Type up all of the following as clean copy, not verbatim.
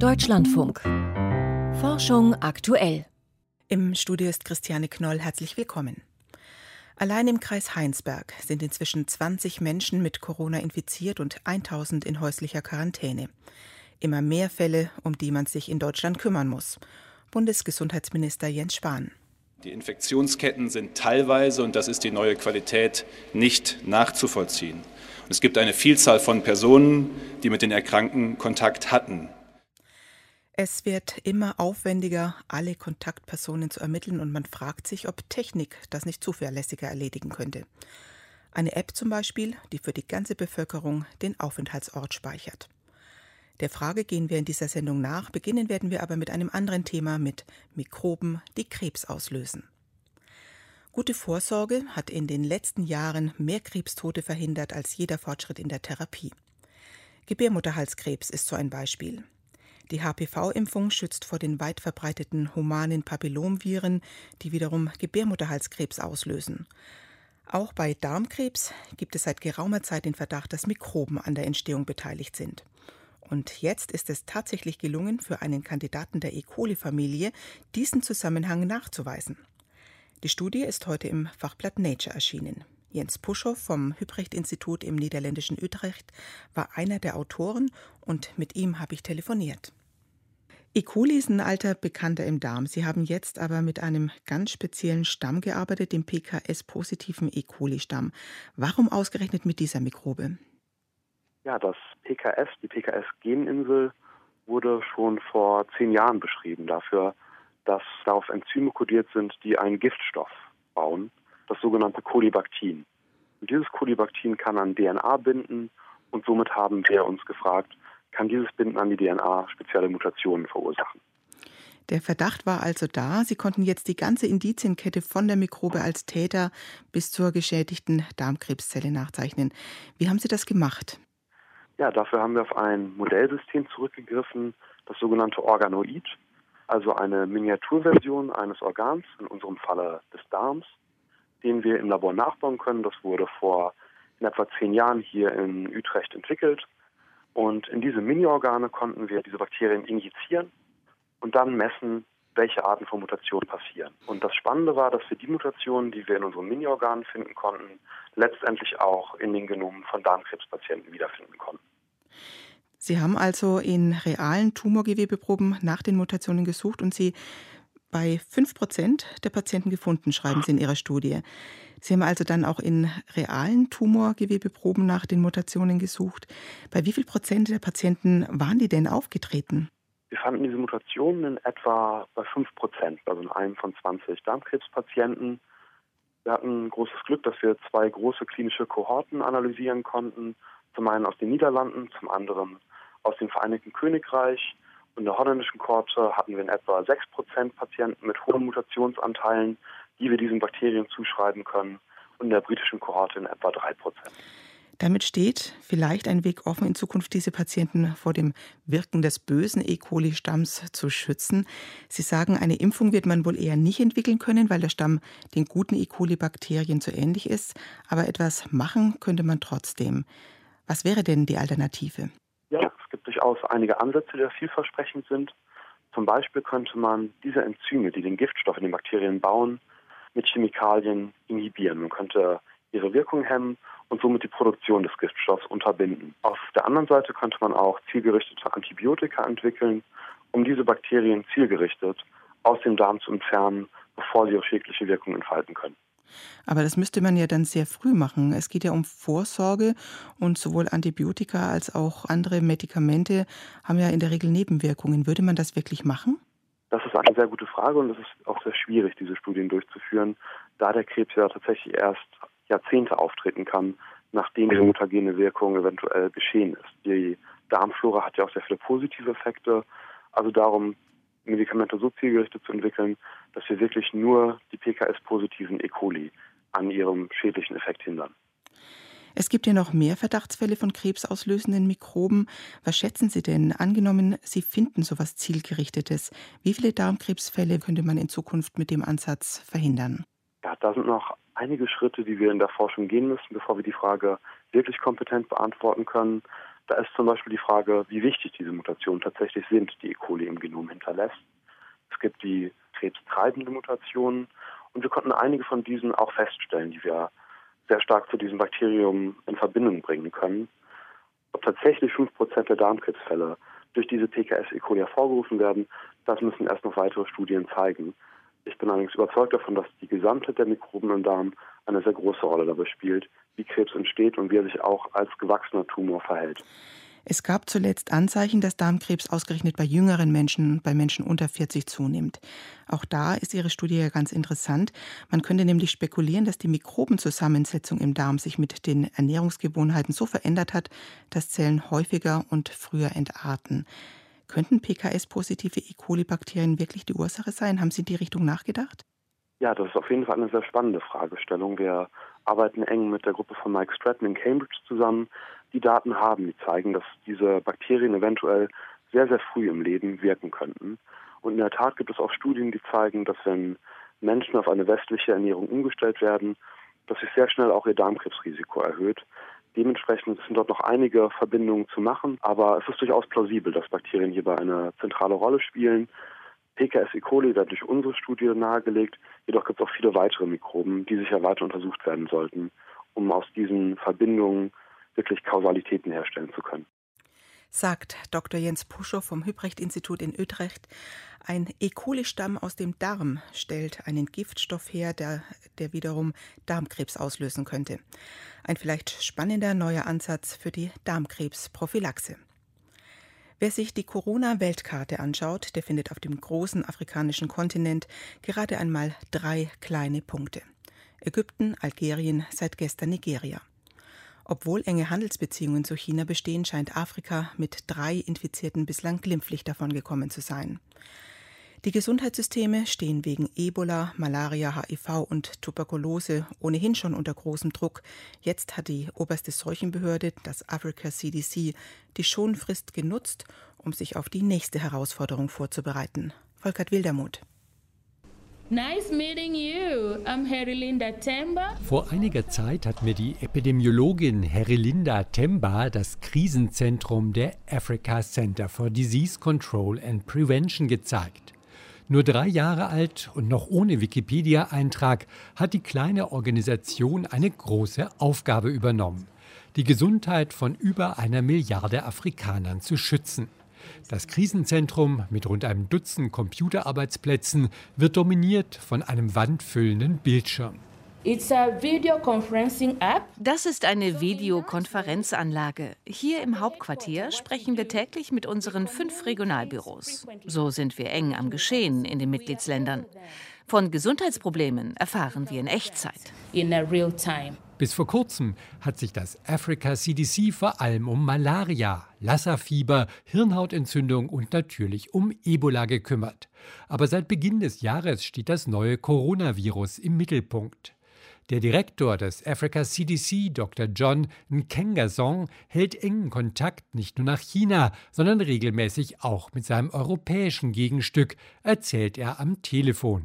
Deutschlandfunk. Forschung aktuell. Im Studio ist Christiane Knoll. Herzlich willkommen. Allein im Kreis Heinsberg sind inzwischen 20 Menschen mit Corona infiziert und 1000 in häuslicher Quarantäne. Immer mehr Fälle, um die man sich in Deutschland kümmern muss. Bundesgesundheitsminister Jens Spahn. Die Infektionsketten sind teilweise, und das ist die neue Qualität, nicht nachzuvollziehen. Und es gibt eine Vielzahl von Personen, die mit den Erkrankten Kontakt hatten. Es wird immer aufwendiger, alle Kontaktpersonen zu ermitteln, und man fragt sich, ob Technik das nicht zuverlässiger erledigen könnte. Eine App zum Beispiel, die für die ganze Bevölkerung den Aufenthaltsort speichert. Der Frage gehen wir in dieser Sendung nach. Beginnen werden wir aber mit einem anderen Thema, mit Mikroben, die Krebs auslösen. Gute Vorsorge hat in den letzten Jahren mehr Krebstote verhindert als jeder Fortschritt in der Therapie. Gebärmutterhalskrebs ist so ein Beispiel. Die HPV-Impfung schützt vor den weit verbreiteten humanen Papillomviren, die wiederum Gebärmutterhalskrebs auslösen. Auch bei Darmkrebs gibt es seit geraumer Zeit den Verdacht, dass Mikroben an der Entstehung beteiligt sind. Und jetzt ist es tatsächlich gelungen, für einen Kandidaten der E. coli-Familie diesen Zusammenhang nachzuweisen. Die Studie ist heute im Fachblatt Nature erschienen. Jens Puschow vom Hübrecht-Institut im niederländischen Utrecht war einer der Autoren, und mit ihm habe ich telefoniert. E. coli ist ein alter Bekannter im Darm. Sie haben jetzt aber mit einem ganz speziellen Stamm gearbeitet, dem PKS-positiven E. coli-Stamm. Warum ausgerechnet mit dieser Mikrobe? Ja, das PKS, die PKS-Geninsel, wurde schon vor 10 Jahren beschrieben dafür, dass darauf Enzyme kodiert sind, die einen Giftstoff bauen, das sogenannte Kolibaktin. Und dieses Kolibaktin kann an DNA binden, und somit haben wir uns gefragt, kann dieses Binden an die DNA spezielle Mutationen verursachen. Der Verdacht war also da. Sie konnten jetzt die ganze Indizienkette von der Mikrobe als Täter bis zur geschädigten Darmkrebszelle nachzeichnen. Wie haben Sie das gemacht? Ja, dafür haben wir auf ein Modellsystem zurückgegriffen, das sogenannte Organoid, also eine Miniaturversion eines Organs, in unserem Falle des Darms, den wir im Labor nachbauen können. Das wurde vor in etwa 10 Jahren hier in Utrecht entwickelt. Und in diese Mini-Organe konnten wir diese Bakterien injizieren und dann messen, welche Arten von Mutationen passieren. Und das Spannende war, dass wir die Mutationen, die wir in unseren Mini-Organen finden konnten, letztendlich auch in den Genomen von Darmkrebspatienten wiederfinden konnten. Sie haben also in realen Tumorgewebeproben nach den Mutationen gesucht und sie bei 5% der Patienten gefunden, schreiben Sie in Ihrer Studie. Sie haben also dann auch in realen Tumorgewebeproben nach den Mutationen gesucht. Bei wie viel Prozent der Patienten waren die denn aufgetreten? Wir fanden diese Mutationen in etwa bei 5%, also in einem von 20 Darmkrebspatienten. Wir hatten großes Glück, dass wir 2 große klinische Kohorten analysieren konnten. Zum einen aus den Niederlanden, zum anderen aus dem Vereinigten Königreich. In der holländischen Kohorte hatten wir in etwa 6% Patienten mit hohen Mutationsanteilen, die wir diesen Bakterien zuschreiben können, und in der britischen Kohorte in etwa 3%. Damit steht vielleicht ein Weg offen, in Zukunft diese Patienten vor dem Wirken des bösen E. coli-Stamms zu schützen. Sie sagen, eine Impfung wird man wohl eher nicht entwickeln können, weil der Stamm den guten E. coli-Bakterien zu ähnlich ist. Aber etwas machen könnte man trotzdem. Was wäre denn die Alternative? Ja, es gibt durchaus einige Ansätze, die vielversprechend sind. Zum Beispiel könnte man diese Enzyme, die den Giftstoff in den Bakterien bauen, mit Chemikalien inhibieren. Man könnte ihre Wirkung hemmen und somit die Produktion des Giftstoffs unterbinden. Auf der anderen Seite könnte man auch zielgerichtete Antibiotika entwickeln, um diese Bakterien zielgerichtet aus dem Darm zu entfernen, bevor sie ihre schädliche Wirkung entfalten können. Aber das müsste man ja dann sehr früh machen. Es geht ja um Vorsorge, und sowohl Antibiotika als auch andere Medikamente haben ja in der Regel Nebenwirkungen. Würde man das wirklich machen? Das ist eine sehr gute Frage, und es ist auch sehr schwierig, diese Studien durchzuführen, da der Krebs ja tatsächlich erst Jahrzehnte auftreten kann, nachdem die mutagene Wirkung eventuell geschehen ist. Die Darmflora hat ja auch sehr viele positive Effekte, also darum, Medikamente so zielgerichtet zu entwickeln, dass wir wirklich nur die PKS-positiven E. coli an ihrem schädlichen Effekt hindern. Es gibt ja noch mehr Verdachtsfälle von krebsauslösenden Mikroben. Was schätzen Sie denn? Angenommen, Sie finden sowas Zielgerichtetes. Wie viele Darmkrebsfälle könnte man in Zukunft mit dem Ansatz verhindern? Ja, da sind noch einige Schritte, die wir in der Forschung gehen müssen, bevor wir die Frage wirklich kompetent beantworten können. Da ist zum Beispiel die Frage, wie wichtig diese Mutationen tatsächlich sind, die E. coli im Genom hinterlässt. Es gibt die krebstreibende Mutationen und wir konnten einige von diesen auch feststellen, die wir sehr stark zu diesem Bakterium in Verbindung bringen können. Ob tatsächlich 5% der Darmkrebsfälle durch diese PKS E. coli hervorgerufen werden, das müssen erst noch weitere Studien zeigen. Ich bin allerdings überzeugt davon, dass die Gesamtheit der Mikroben im Darm eine sehr große Rolle dabei spielt, wie Krebs entsteht und wie er sich auch als gewachsener Tumor verhält. Es gab zuletzt Anzeichen, dass Darmkrebs ausgerechnet bei jüngeren Menschen, bei Menschen unter 40 zunimmt. Auch da ist Ihre Studie ja ganz interessant. Man könnte nämlich spekulieren, dass die Mikrobenzusammensetzung im Darm sich mit den Ernährungsgewohnheiten so verändert hat, dass Zellen häufiger und früher entarten. Könnten PKS-positive E. coli-Bakterien wirklich die Ursache sein? Haben Sie in die Richtung nachgedacht? Ja, das ist auf jeden Fall eine sehr spannende Fragestellung. Wir arbeiten eng mit der Gruppe von Mike Stratton in Cambridge zusammen, die Daten haben, die zeigen, dass diese Bakterien eventuell sehr, sehr früh im Leben wirken könnten. Und in der Tat gibt es auch Studien, die zeigen, dass wenn Menschen auf eine westliche Ernährung umgestellt werden, dass sich sehr schnell auch ihr Darmkrebsrisiko erhöht. Dementsprechend sind dort noch einige Verbindungen zu machen, aber es ist durchaus plausibel, dass Bakterien hierbei eine zentrale Rolle spielen. PKS E. coli wird durch unsere Studie nahegelegt, jedoch gibt es auch viele weitere Mikroben, die sicher weiter untersucht werden sollten, um aus diesen Verbindungen wirklich Kausalitäten herstellen zu können. Sagt Dr. Jens Puschow vom Hübrecht-Institut in Utrecht. Ein E. coli-Stamm aus dem Darm stellt einen Giftstoff her, der wiederum Darmkrebs auslösen könnte. Ein vielleicht spannender neuer Ansatz für die Darmkrebsprophylaxe. Wer sich die Corona-Weltkarte anschaut, der findet auf dem großen afrikanischen Kontinent gerade einmal 3 kleine Punkte. Ägypten, Algerien, seit gestern Nigeria. Obwohl enge Handelsbeziehungen zu China bestehen, scheint Afrika mit 3 Infizierten bislang glimpflich davongekommen zu sein. Die Gesundheitssysteme stehen wegen Ebola, Malaria, HIV und Tuberkulose ohnehin schon unter großem Druck. Jetzt hat die oberste Seuchenbehörde, das Africa CDC, die Schonfrist genutzt, um sich auf die nächste Herausforderung vorzubereiten. Volkert Wildermuth. Nice meeting you. I'm Herilinda Temba. Vor einiger Zeit hat mir die Epidemiologin Herilinda Temba das Krisenzentrum der Africa Center for Disease Control and Prevention gezeigt. Nur 3 Jahre alt und noch ohne Wikipedia-Eintrag hat die kleine Organisation eine große Aufgabe übernommen: die Gesundheit von über 1 Milliarde Afrikanern zu schützen. Das Krisenzentrum mit rund einem Dutzend Computerarbeitsplätzen wird dominiert von einem wandfüllenden Bildschirm. Das ist eine Videokonferenzanlage. Hier im Hauptquartier sprechen wir täglich mit unseren 5 Regionalbüros. So sind wir eng am Geschehen in den Mitgliedsländern. Von Gesundheitsproblemen erfahren wir in Echtzeit. Bis vor kurzem hat sich das Africa CDC vor allem um Malaria, Lassa-Fieber, Hirnhautentzündung und natürlich um Ebola gekümmert. Aber seit Beginn des Jahres steht das neue Coronavirus im Mittelpunkt. Der Direktor des Africa CDC, Dr. John Nkengasong, hält engen Kontakt nicht nur nach China, sondern regelmäßig auch mit seinem europäischen Gegenstück, erzählt er am Telefon.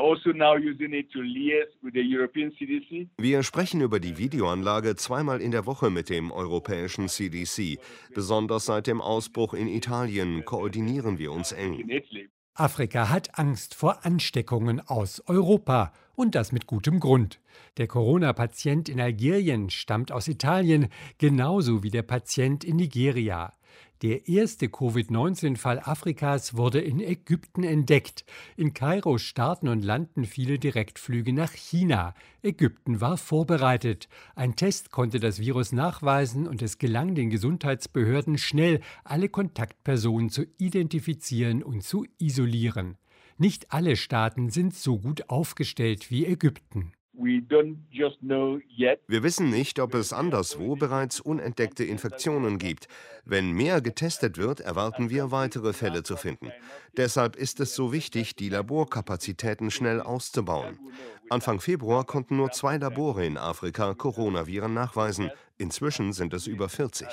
Wir sprechen über die Videoanlage 2-mal in der Woche mit dem europäischen CDC. Besonders seit dem Ausbruch in Italien koordinieren wir uns eng. Afrika hat Angst vor Ansteckungen aus Europa. Und das mit gutem Grund. Der Corona-Patient in Algerien stammt aus Italien, genauso wie der Patient in Nigeria. Der erste Covid-19-Fall Afrikas wurde in Ägypten entdeckt. In Kairo starten und landen viele Direktflüge nach China. Ägypten war vorbereitet. Ein Test konnte das Virus nachweisen und es gelang den Gesundheitsbehörden schnell, alle Kontaktpersonen zu identifizieren und zu isolieren. Nicht alle Staaten sind so gut aufgestellt wie Ägypten. Wir wissen nicht, ob es anderswo bereits unentdeckte Infektionen gibt. Wenn mehr getestet wird, erwarten wir, weitere Fälle zu finden. Deshalb ist es so wichtig, die Laborkapazitäten schnell auszubauen. Anfang Februar konnten nur 2 Labore in Afrika Coronaviren nachweisen. Inzwischen sind es über 40.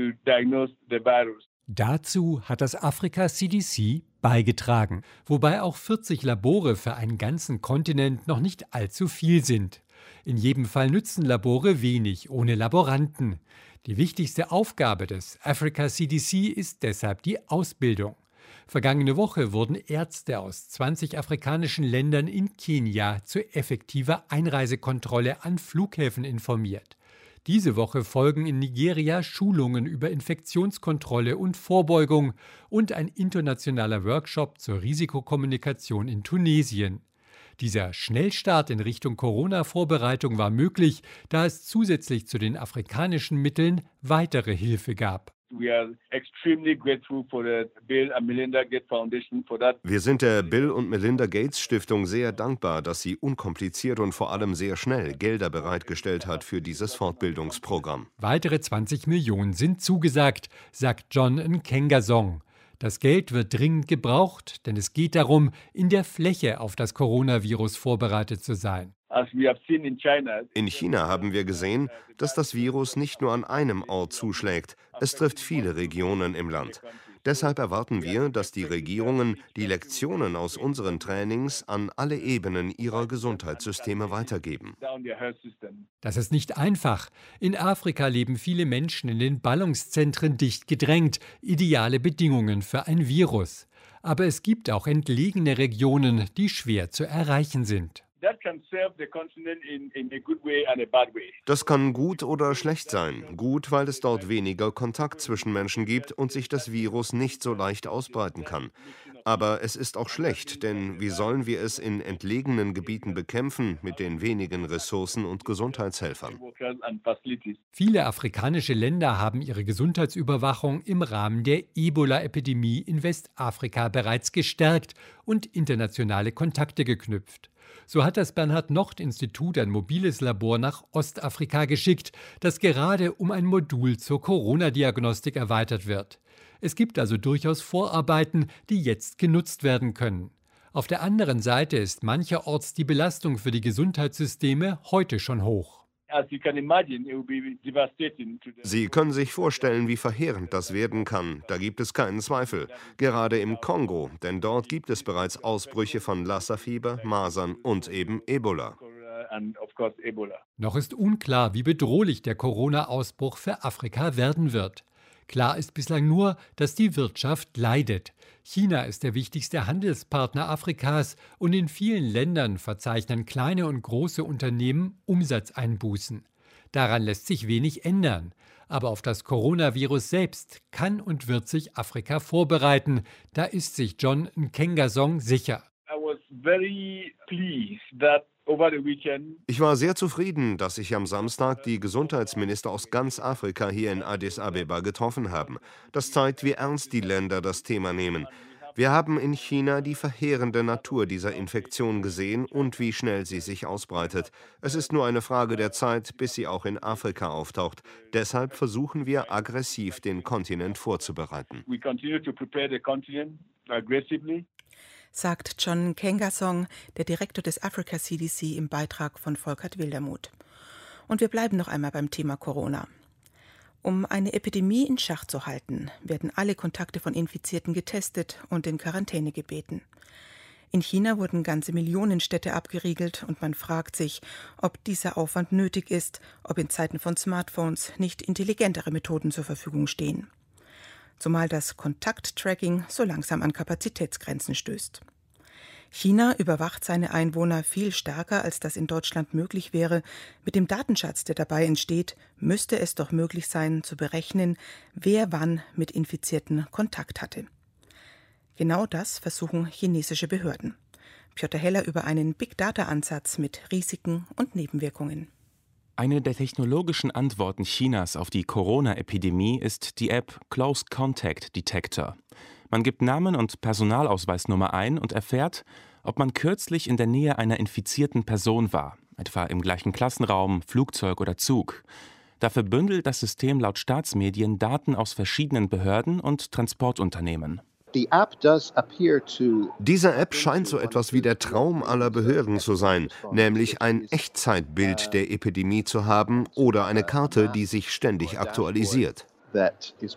Dazu hat das Africa CDC beigetragen, wobei auch 40 Labore für einen ganzen Kontinent noch nicht allzu viel sind. In jedem Fall nützen Labore wenig ohne Laboranten. Die wichtigste Aufgabe des Africa CDC ist deshalb die Ausbildung. Vergangene Woche wurden Ärzte aus 20 afrikanischen Ländern in Kenia zu effektiver Einreisekontrolle an Flughäfen informiert. Diese Woche folgen in Nigeria Schulungen über Infektionskontrolle und Vorbeugung und ein internationaler Workshop zur Risikokommunikation in Tunesien. Dieser Schnellstart in Richtung Corona-Vorbereitung war möglich, da es zusätzlich zu den afrikanischen Mitteln weitere Hilfe gab. Wir sind der Bill und Melinda Gates Stiftung sehr dankbar, dass sie unkompliziert und vor allem sehr schnell Gelder bereitgestellt hat für dieses Fortbildungsprogramm. Weitere 20 Millionen sind zugesagt, sagt John Nkengasong. Das Geld wird dringend gebraucht, denn es geht darum, in der Fläche auf das Coronavirus vorbereitet zu sein. In China haben wir gesehen, dass das Virus nicht nur an einem Ort zuschlägt. Es trifft viele Regionen im Land. Deshalb erwarten wir, dass die Regierungen die Lektionen aus unseren Trainings an alle Ebenen ihrer Gesundheitssysteme weitergeben. Das ist nicht einfach. In Afrika leben viele Menschen in den Ballungszentren dicht gedrängt. Ideale Bedingungen für ein Virus. Aber es gibt auch entlegene Regionen, die schwer zu erreichen sind. Das kann gut oder schlecht sein. Gut, weil es dort weniger Kontakt zwischen Menschen gibt und sich das Virus nicht so leicht ausbreiten kann. Aber es ist auch schlecht, denn wie sollen wir es in entlegenen Gebieten bekämpfen mit den wenigen Ressourcen und Gesundheitshelfern? Viele afrikanische Länder haben ihre Gesundheitsüberwachung im Rahmen der Ebola-Epidemie in Westafrika bereits gestärkt und internationale Kontakte geknüpft. So hat das Bernhard-Nocht-Institut ein mobiles Labor nach Ostafrika geschickt, das gerade um ein Modul zur Corona-Diagnostik erweitert wird. Es gibt also durchaus Vorarbeiten, die jetzt genutzt werden können. Auf der anderen Seite ist mancherorts die Belastung für die Gesundheitssysteme heute schon hoch. Sie können sich vorstellen, wie verheerend das werden kann. Da gibt es keinen Zweifel. Gerade im Kongo, denn dort gibt es bereits Ausbrüche von Lassa-Fieber, Masern und eben Ebola. Noch ist unklar, wie bedrohlich der Corona-Ausbruch für Afrika werden wird. Klar ist bislang nur, dass die Wirtschaft leidet. China ist der wichtigste Handelspartner Afrikas und in vielen Ländern verzeichnen kleine und große Unternehmen Umsatzeinbußen. Daran lässt sich wenig ändern. Aber auf das Coronavirus selbst kann und wird sich Afrika vorbereiten. Da ist sich John Nkengasong sicher. Ich war sehr zufrieden, dass sich am Samstag die Gesundheitsminister aus ganz Afrika hier in Addis Abeba getroffen haben. Das zeigt, wie ernst die Länder das Thema nehmen. Wir haben in China die verheerende Natur dieser Infektion gesehen und wie schnell sie sich ausbreitet. Es ist nur eine Frage der Zeit, bis sie auch in Afrika auftaucht. Deshalb versuchen wir aggressiv, den Kontinent vorzubereiten. Sagt John Nkengasong, der Direktor des Africa CDC, im Beitrag von Volkert Wildermuth. Und wir bleiben noch einmal beim Thema Corona. Um eine Epidemie in Schach zu halten, werden alle Kontakte von Infizierten getestet und in Quarantäne gebeten. In China wurden ganze Millionenstädte abgeriegelt und man fragt sich, ob dieser Aufwand nötig ist, ob in Zeiten von Smartphones nicht intelligentere Methoden zur Verfügung stehen. Zumal das Kontakttracking so langsam an Kapazitätsgrenzen stößt. China überwacht seine Einwohner viel stärker, als das in Deutschland möglich wäre. Mit dem Datenschatz, der dabei entsteht, müsste es doch möglich sein, zu berechnen, wer wann mit Infizierten Kontakt hatte. Genau das versuchen chinesische Behörden. Piotr Heller über einen Big-Data-Ansatz mit Risiken und Nebenwirkungen. Eine der technologischen Antworten Chinas auf die Corona-Epidemie ist die App Close Contact Detector. Man gibt Namen und Personalausweisnummer ein und erfährt, ob man kürzlich in der Nähe einer infizierten Person war, etwa im gleichen Klassenraum, Flugzeug oder Zug. Dafür bündelt das System laut Staatsmedien Daten aus verschiedenen Behörden und Transportunternehmen. Diese App scheint so etwas wie der Traum aller Behörden zu sein, nämlich ein Echtzeitbild der Epidemie zu haben oder eine Karte, die sich ständig aktualisiert. Der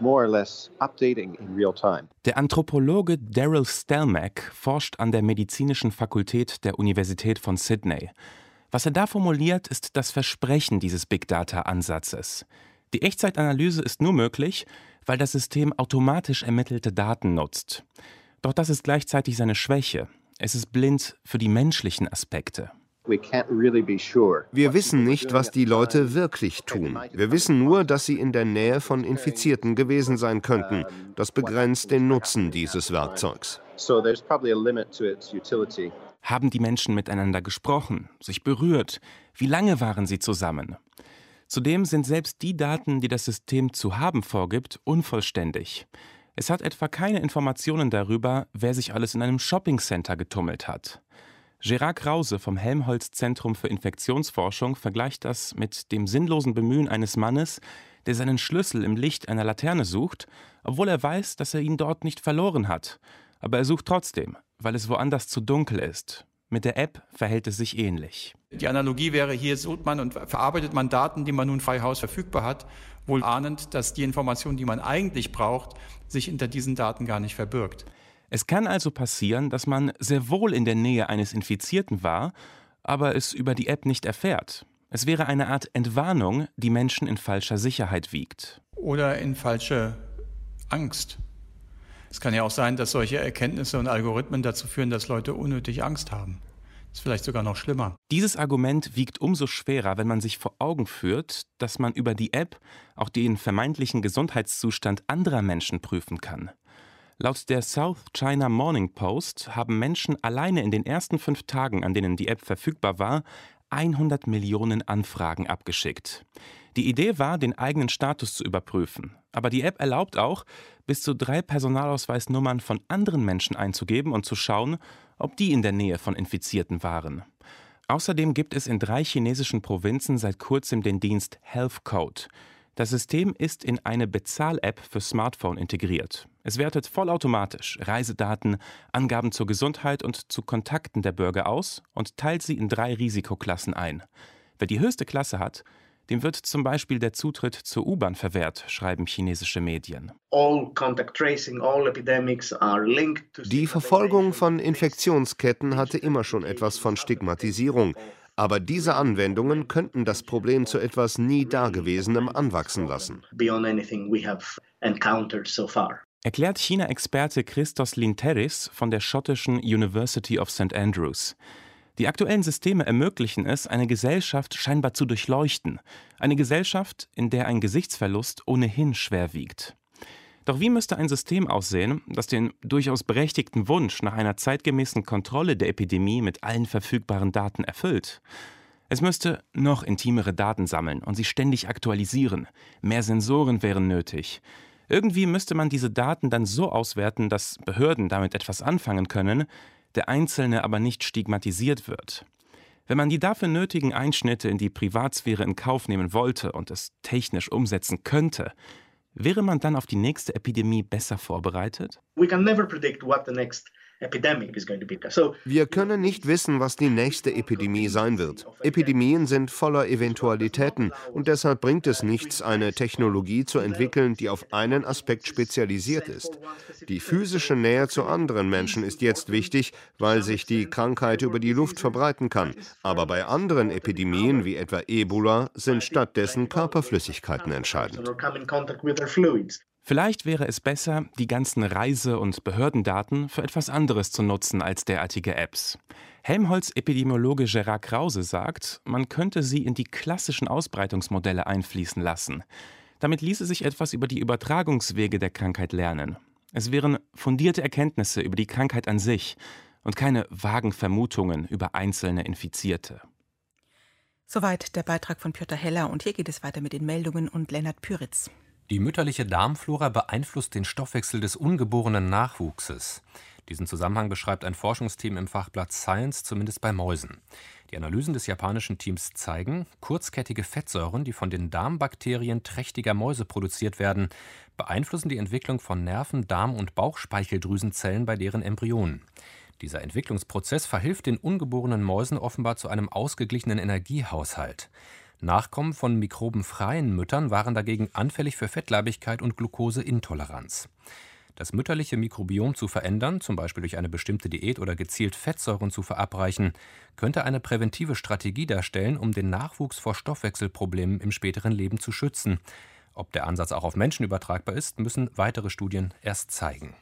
Anthropologe Daryl Stelmach forscht an der Medizinischen Fakultät der Universität von Sydney. Was er da formuliert, ist das Versprechen dieses Big-Data-Ansatzes. Die Echtzeitanalyse ist nur möglich, weil das System automatisch ermittelte Daten nutzt. Doch das ist gleichzeitig seine Schwäche. Es ist blind für die menschlichen Aspekte. Wir wissen nicht, was die Leute wirklich tun. Wir wissen nur, dass sie in der Nähe von Infizierten gewesen sein könnten. Das begrenzt den Nutzen dieses Werkzeugs. Haben die Menschen miteinander gesprochen, sich berührt? Wie lange waren sie zusammen? Zudem sind selbst die Daten, die das System zu haben vorgibt, unvollständig. Es hat etwa keine Informationen darüber, wer sich alles in einem Shoppingcenter getummelt hat. Gerard Krause vom Helmholtz-Zentrum für Infektionsforschung vergleicht das mit dem sinnlosen Bemühen eines Mannes, der seinen Schlüssel im Licht einer Laterne sucht, obwohl er weiß, dass er ihn dort nicht verloren hat. Aber er sucht trotzdem, weil es woanders zu dunkel ist. Mit der App verhält es sich ähnlich. Die Analogie wäre, hier sucht man und verarbeitet man Daten, die man nun frei Haus verfügbar hat, wohl ahnend, dass die Information, die man eigentlich braucht, sich hinter diesen Daten gar nicht verbirgt. Es kann also passieren, dass man sehr wohl in der Nähe eines Infizierten war, aber es über die App nicht erfährt. Es wäre eine Art Entwarnung, die Menschen in falscher Sicherheit wiegt. Oder in falsche Angst. Es kann ja auch sein, dass solche Erkenntnisse und Algorithmen dazu führen, dass Leute unnötig Angst haben. Das ist vielleicht sogar noch schlimmer. Dieses Argument wiegt umso schwerer, wenn man sich vor Augen führt, dass man über die App auch den vermeintlichen Gesundheitszustand anderer Menschen prüfen kann. Laut der South China Morning Post haben Menschen alleine in den ersten 5 Tagen, an denen die App verfügbar war, 100 Millionen Anfragen abgeschickt. Die Idee war, den eigenen Status zu überprüfen. Aber die App erlaubt auch, bis zu 3 Personalausweisnummern von anderen Menschen einzugeben und zu schauen, ob die in der Nähe von Infizierten waren. Außerdem gibt es in 3 chinesischen Provinzen seit kurzem den Dienst Health Code. Das System ist in eine Bezahl-App für Smartphone integriert. Es wertet vollautomatisch Reisedaten, Angaben zur Gesundheit und zu Kontakten der Bürger aus und teilt sie in 3 Risikoklassen ein. Wer die höchste Klasse hat, dem wird zum Beispiel der Zutritt zur U-Bahn verwehrt, schreiben chinesische Medien. Die Verfolgung von Infektionsketten hatte immer schon etwas von Stigmatisierung. Aber diese Anwendungen könnten das Problem zu etwas nie Dagewesenem anwachsen lassen. Erklärt China-Experte Christos Linteris von der schottischen University of St. Andrews. Die aktuellen Systeme ermöglichen es, eine Gesellschaft scheinbar zu durchleuchten. Eine Gesellschaft, in der ein Gesichtsverlust ohnehin schwer wiegt. Doch wie müsste ein System aussehen, das den durchaus berechtigten Wunsch nach einer zeitgemäßen Kontrolle der Epidemie mit allen verfügbaren Daten erfüllt? Es müsste noch intimere Daten sammeln und sie ständig aktualisieren. Mehr Sensoren wären nötig. Irgendwie müsste man diese Daten dann so auswerten, dass Behörden damit etwas anfangen können, der Einzelne aber nicht stigmatisiert wird. Wenn man die dafür nötigen Einschnitte in die Privatsphäre in Kauf nehmen wollte und es technisch umsetzen könnte, wäre man dann auf die nächste Epidemie besser vorbereitet? Wir können nicht wissen, was die nächste Epidemie sein wird. Epidemien sind voller Eventualitäten und deshalb bringt es nichts, eine Technologie zu entwickeln, die auf einen Aspekt spezialisiert ist. Die physische Nähe zu anderen Menschen ist jetzt wichtig, weil sich die Krankheit über die Luft verbreiten kann. Aber bei anderen Epidemien, wie etwa Ebola, sind stattdessen Körperflüssigkeiten entscheidend. Vielleicht wäre es besser, die ganzen Reise- und Behördendaten für etwas anderes zu nutzen als derartige Apps. Helmholtz-Epidemiologe Gerard Krause sagt, man könnte sie in die klassischen Ausbreitungsmodelle einfließen lassen. Damit ließe sich etwas über die Übertragungswege der Krankheit lernen. Es wären fundierte Erkenntnisse über die Krankheit an sich und keine vagen Vermutungen über einzelne Infizierte. Soweit der Beitrag von Piotr Heller und hier geht es weiter mit den Meldungen und Lennart Püritz. Die mütterliche Darmflora beeinflusst den Stoffwechsel des ungeborenen Nachwuchses. Diesen Zusammenhang beschreibt ein Forschungsteam im Fachblatt Science, zumindest bei Mäusen. Die Analysen des japanischen Teams zeigen, kurzkettige Fettsäuren, die von den Darmbakterien trächtiger Mäuse produziert werden, beeinflussen die Entwicklung von Nerven-, Darm- und Bauchspeicheldrüsenzellen bei deren Embryonen. Dieser Entwicklungsprozess verhilft den ungeborenen Mäusen offenbar zu einem ausgeglichenen Energiehaushalt. Nachkommen von mikrobenfreien Müttern waren dagegen anfällig für Fettleibigkeit und Glukoseintoleranz. Das mütterliche Mikrobiom zu verändern, zum Beispiel durch eine bestimmte Diät oder gezielt Fettsäuren zu verabreichen, könnte eine präventive Strategie darstellen, um den Nachwuchs vor Stoffwechselproblemen im späteren Leben zu schützen. Ob der Ansatz auch auf Menschen übertragbar ist, müssen weitere Studien erst zeigen.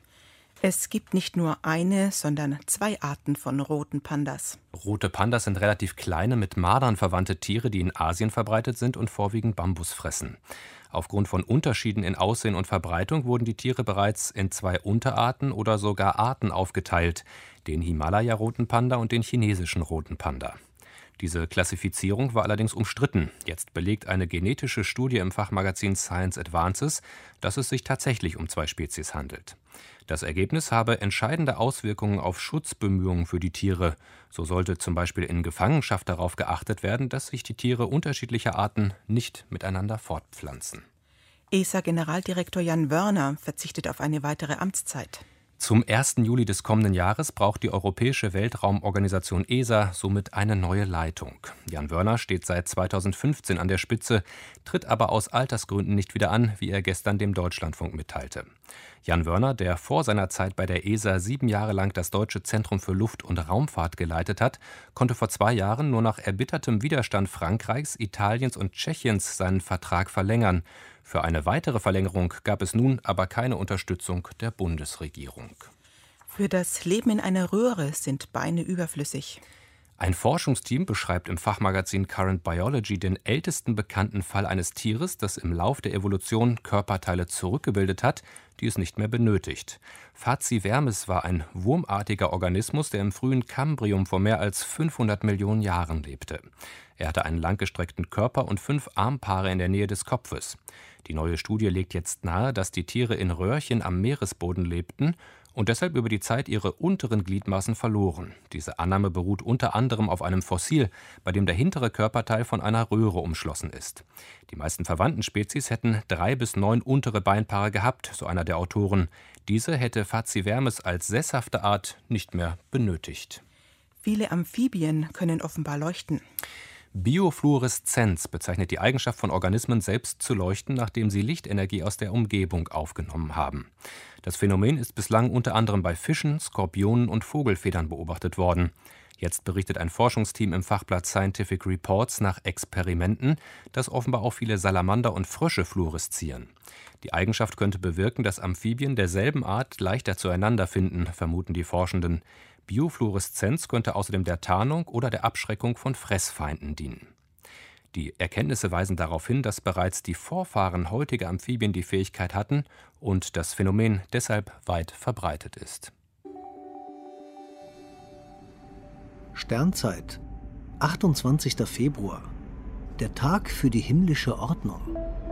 Es gibt nicht nur eine, sondern 2 Arten von roten Pandas. Rote Pandas sind relativ kleine, mit Mardern verwandte Tiere, die in Asien verbreitet sind und vorwiegend Bambus fressen. Aufgrund von Unterschieden in Aussehen und Verbreitung wurden die Tiere bereits in 2 Unterarten oder sogar Arten aufgeteilt, den Himalaya-Roten Panda und den chinesischen Roten Panda. Diese Klassifizierung war allerdings umstritten. Jetzt belegt eine genetische Studie im Fachmagazin Science Advances, dass es sich tatsächlich um 2 Spezies handelt. Das Ergebnis habe entscheidende Auswirkungen auf Schutzbemühungen für die Tiere. So sollte zum Beispiel in Gefangenschaft darauf geachtet werden, dass sich die Tiere unterschiedlicher Arten nicht miteinander fortpflanzen. ESA-Generaldirektor Jan Wörner verzichtet auf eine weitere Amtszeit. Zum 1. Juli des kommenden Jahres braucht die Europäische Weltraumorganisation ESA somit eine neue Leitung. Jan Wörner steht seit 2015 an der Spitze, tritt aber aus Altersgründen nicht wieder an, wie er gestern dem Deutschlandfunk mitteilte. Jan Wörner, der vor seiner Zeit bei der ESA 7 Jahre lang das Deutsche Zentrum für Luft- und Raumfahrt geleitet hat, konnte vor 2 Jahren nur nach erbittertem Widerstand Frankreichs, Italiens und Tschechiens seinen Vertrag verlängern. Für eine weitere Verlängerung gab es nun aber keine Unterstützung der Bundesregierung. Für das Leben in einer Röhre sind Beine überflüssig. Ein Forschungsteam beschreibt im Fachmagazin Current Biology den ältesten bekannten Fall eines Tieres, das im Lauf der Evolution Körperteile zurückgebildet hat, die es nicht mehr benötigt. Fazivermis war ein wurmartiger Organismus, der im frühen Kambrium vor mehr als 500 Millionen Jahren lebte. Er hatte einen langgestreckten Körper und 5 Armpaare in der Nähe des Kopfes. Die neue Studie legt jetzt nahe, dass die Tiere in Röhrchen am Meeresboden lebten und deshalb über die Zeit ihre unteren Gliedmaßen verloren. Diese Annahme beruht unter anderem auf einem Fossil, bei dem der hintere Körperteil von einer Röhre umschlossen ist. Die meisten verwandten Spezies hätten 3 bis 9 untere Beinpaare gehabt, so einer der Autoren. Diese hätte Fazivermis als sesshafte Art nicht mehr benötigt. Viele Amphibien können offenbar leuchten. Biofluoreszenz bezeichnet die Eigenschaft von Organismen, selbst zu leuchten, nachdem sie Lichtenergie aus der Umgebung aufgenommen haben. Das Phänomen ist bislang unter anderem bei Fischen, Skorpionen und Vogelfedern beobachtet worden. Jetzt berichtet ein Forschungsteam im Fachblatt Scientific Reports nach Experimenten, dass offenbar auch viele Salamander und Frösche fluoreszieren. Die Eigenschaft könnte bewirken, dass Amphibien derselben Art leichter zueinander finden, vermuten die Forschenden. Biofluoreszenz könnte außerdem der Tarnung oder der Abschreckung von Fressfeinden dienen. Die Erkenntnisse weisen darauf hin, dass bereits die Vorfahren heutiger Amphibien die Fähigkeit hatten und das Phänomen deshalb weit verbreitet ist. Sternzeit, 28. Februar, der Tag für die himmlische Ordnung.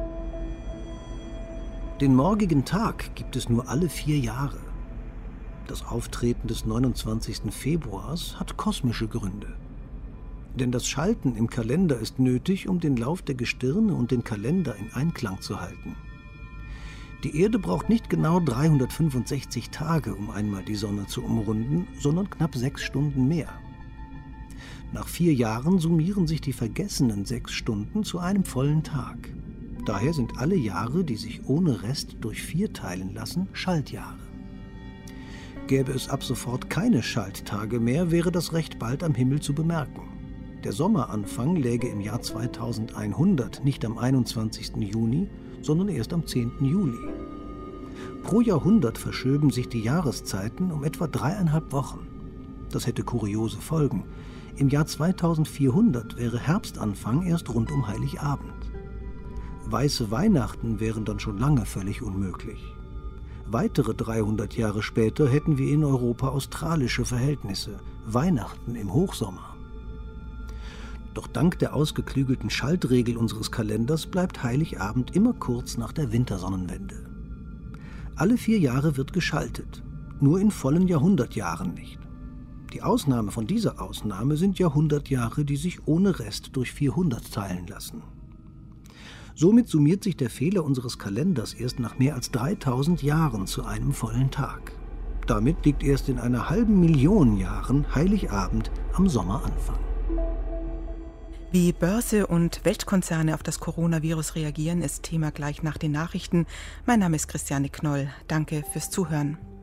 Den morgigen Tag gibt es nur alle 4 Jahre. Das Auftreten des 29. Februars hat kosmische Gründe. Denn das Schalten im Kalender ist nötig, um den Lauf der Gestirne und den Kalender in Einklang zu halten. Die Erde braucht nicht genau 365 Tage, um einmal die Sonne zu umrunden, sondern knapp 6 Stunden mehr. Nach 4 Jahren summieren sich die vergessenen 6 Stunden zu einem vollen Tag. Daher sind alle Jahre, die sich ohne Rest durch 4 teilen lassen, Schaltjahre. Gäbe es ab sofort keine Schalttage mehr, wäre das recht bald am Himmel zu bemerken. Der Sommeranfang läge im Jahr 2100 nicht am 21. Juni, sondern erst am 10. Juli. Pro Jahrhundert verschöben sich die Jahreszeiten um etwa 3,5 Wochen. Das hätte kuriose Folgen. Im Jahr 2400 wäre Herbstanfang erst rund um Heiligabend. Weiße Weihnachten wären dann schon lange völlig unmöglich. Weitere 300 Jahre später hätten wir in Europa australische Verhältnisse, Weihnachten im Hochsommer. Doch dank der ausgeklügelten Schaltregel unseres Kalenders bleibt Heiligabend immer kurz nach der Wintersonnenwende. Alle 4 Jahre wird geschaltet, nur in vollen Jahrhundertjahren nicht. Die Ausnahme von dieser Ausnahme sind Jahrhundertjahre, die sich ohne Rest durch 400 teilen lassen. Somit summiert sich der Fehler unseres Kalenders erst nach mehr als 3000 Jahren zu einem vollen Tag. Damit liegt erst in einer halben Million Jahren Heiligabend am Sommeranfang. Wie Börse und Weltkonzerne auf das Coronavirus reagieren, ist Thema gleich nach den Nachrichten. Mein Name ist Christiane Knoll. Danke fürs Zuhören.